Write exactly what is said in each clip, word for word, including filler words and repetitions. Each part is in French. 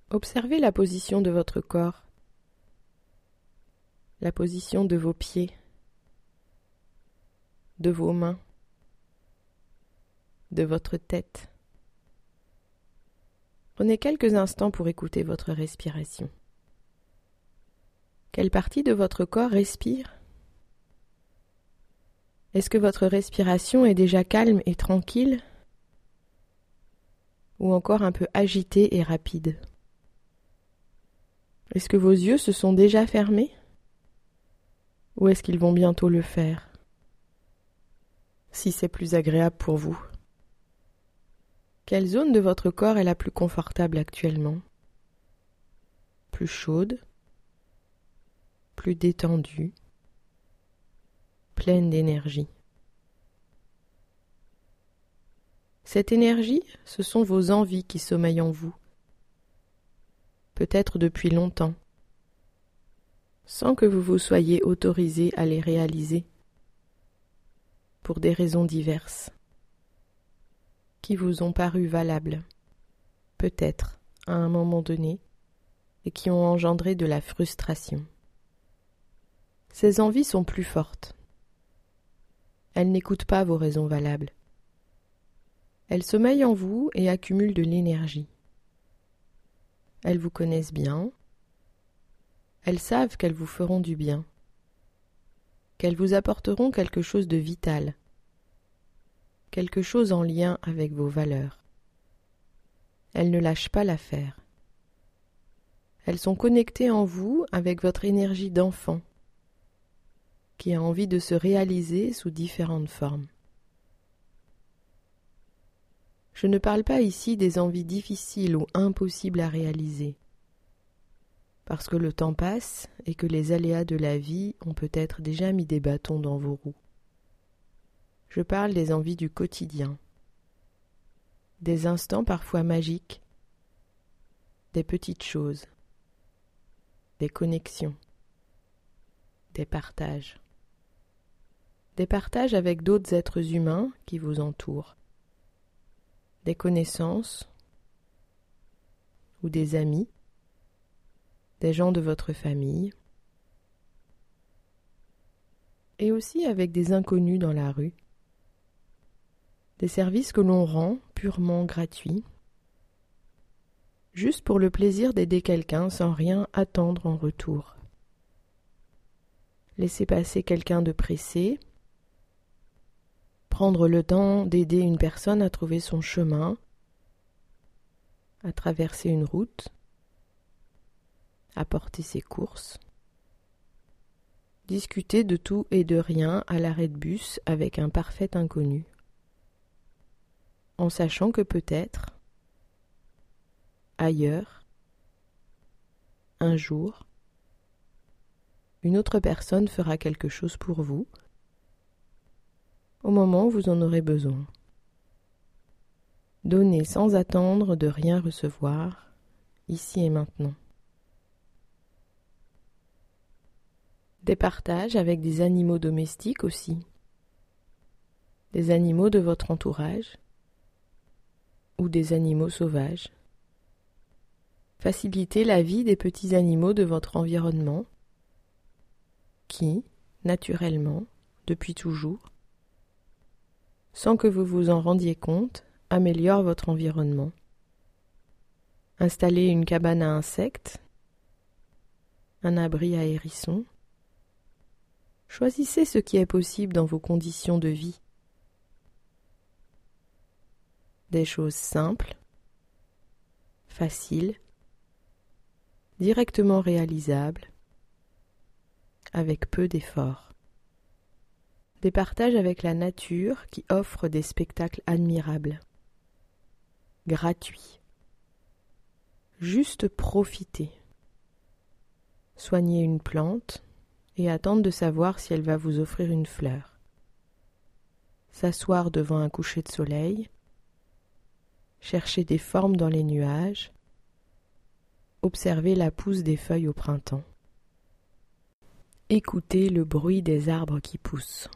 Observez la position de votre corps, la position de vos pieds, de vos mains, de votre tête. Prenez quelques instants pour écouter votre respiration. Quelle partie de votre corps respire ? Est-ce que votre respiration est déjà calme et tranquille ? Ou encore un peu agitée et rapide ? Est-ce que vos yeux se sont déjà fermés ? Ou est-ce qu'ils vont bientôt le faire ? Si c'est plus agréable pour vous. Quelle zone de votre corps est la plus confortable actuellement ? Plus chaude ? Plus détendue ? Pleine d'énergie. Cette énergie, ce sont vos envies qui sommeillent en vous, peut-être depuis longtemps, sans que vous vous soyez autorisé à les réaliser, pour des raisons diverses, qui vous ont paru valables, peut-être à un moment donné, et qui ont engendré de la frustration. Ces envies sont plus fortes. Elles n'écoutent pas vos raisons valables. Elles sommeillent en vous et accumulent de l'énergie. Elles vous connaissent bien. Elles savent qu'elles vous feront du bien, qu'elles vous apporteront quelque chose de vital, quelque chose en lien avec vos valeurs. Elles ne lâchent pas l'affaire. Elles sont connectées en vous avec votre énergie d'enfant, qui a envie de se réaliser sous différentes formes. Je ne parle pas ici des envies difficiles ou impossibles à réaliser, parce que le temps passe et que les aléas de la vie ont peut-être déjà mis des bâtons dans vos roues. Je parle des envies du quotidien, des instants parfois magiques, des petites choses, des connexions, des partages. Des partages avec d'autres êtres humains qui vous entourent, des connaissances ou des amis, des gens de votre famille, et aussi avec des inconnus dans la rue, des services que l'on rend purement gratuits, juste pour le plaisir d'aider quelqu'un sans rien attendre en retour. Laisser passer quelqu'un de pressé, prendre le temps d'aider une personne à trouver son chemin, à traverser une route, à porter ses courses, discuter de tout et de rien à l'arrêt de bus avec un parfait inconnu, en sachant que peut-être, ailleurs, un jour, une autre personne fera quelque chose pour vous, au moment où vous en aurez besoin. Donnez sans attendre de rien recevoir, ici et maintenant. Des partages avec des animaux domestiques aussi, des animaux de votre entourage ou des animaux sauvages. Facilitez la vie des petits animaux de votre environnement qui, naturellement, depuis toujours, sans que vous vous en rendiez compte, améliore votre environnement. Installez une cabane à insectes, un abri à hérissons. Choisissez ce qui est possible dans vos conditions de vie. Des choses simples, faciles, directement réalisables, avec peu d'efforts. Des partages avec la nature qui offrent des spectacles admirables, gratuits. Juste profiter. Soigner une plante et attendre de savoir si elle va vous offrir une fleur. S'asseoir devant un coucher de soleil, chercher des formes dans les nuages, observer la pousse des feuilles au printemps. Écouter le bruit des arbres qui poussent.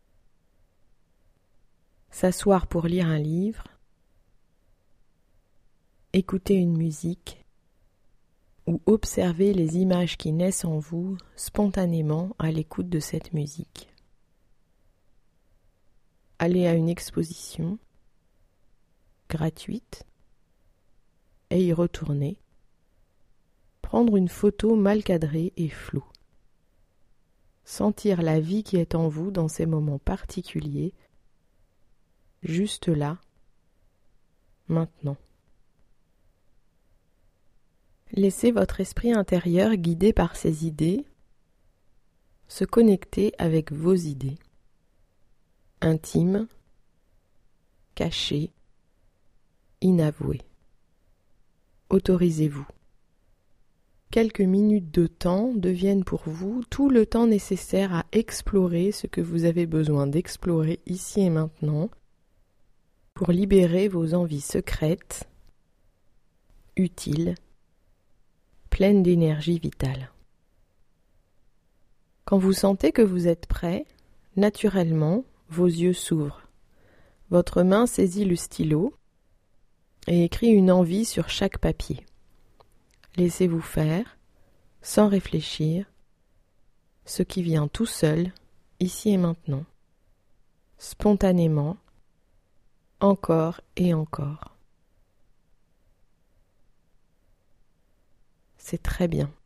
S'asseoir pour lire un livre, écouter une musique, ou observez les images qui naissent en vous spontanément à l'écoute de cette musique. Allez à une exposition gratuite et y retourner, prendre une photo mal cadrée et floue. Sentir la vie qui est en vous dans ces moments particuliers, juste là, maintenant. Laissez votre esprit intérieur guidé par ces idées, se connecter avec vos idées, intimes, cachées, inavouées. Autorisez-vous. Quelques minutes de temps deviennent pour vous tout le temps nécessaire à explorer ce que vous avez besoin d'explorer ici et maintenant pour libérer vos envies secrètes, utiles, pleines d'énergie vitale. Quand vous sentez que vous êtes prêt, naturellement, vos yeux s'ouvrent. Votre main saisit le stylo et écrit une envie sur chaque papier. Laissez-vous faire, sans réfléchir, ce qui vient tout seul, ici et maintenant, spontanément, encore et encore. C'est très bien.